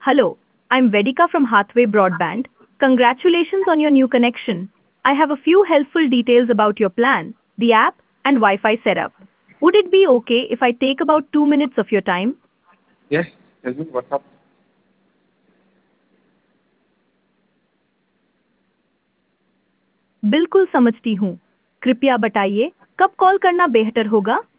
Hello, I'm Vedika from Hathway Broadband. Congratulations on your new connection. I have a few helpful details about your plan, the app, and Wi Fi setup. Would it be okay if I take about 2 minutes of your time? Yes, tell me what's up. बिल्कुल समझती हूँ। कृपया बताइए कब call करना बेहतर होगा?